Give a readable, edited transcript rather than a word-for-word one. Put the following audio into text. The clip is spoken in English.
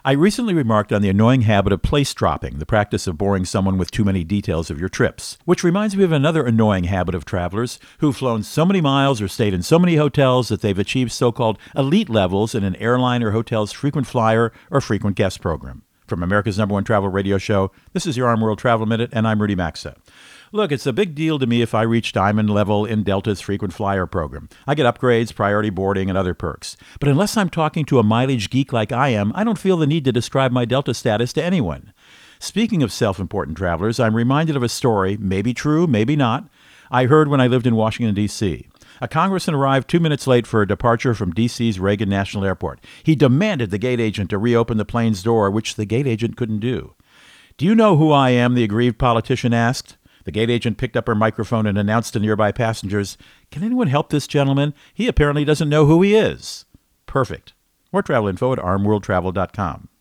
I recently remarked on the annoying habit of place dropping, the practice of boring someone with too many details of your trips, which reminds me of another annoying habit of travelers who've flown so many miles or stayed in so many hotels that they've achieved so-called elite levels in an airline or hotel's frequent flyer or frequent guest program. From America's #1 travel radio show, this is your Arm World Travel Minute, and I'm Rudy Maxa. Look, it's a big deal to me if I reach diamond level in Delta's frequent flyer program. I get upgrades, priority boarding, and other perks. But unless I'm talking to a mileage geek like I am, I don't feel the need to describe my Delta status to anyone. Speaking of self-important travelers, I'm reminded of a story, maybe true, maybe not, I heard when I lived in Washington, D.C. A congressman arrived 2 minutes late for a departure from D.C.'s Reagan National Airport. He demanded the gate agent to reopen the plane's door, which the gate agent couldn't do. "Do you know who I am?" the aggrieved politician asked. The gate agent picked up her microphone and announced to nearby passengers, "Can anyone help this gentleman? He apparently doesn't know who he is." Perfect. More travel info at armworldtravel.com.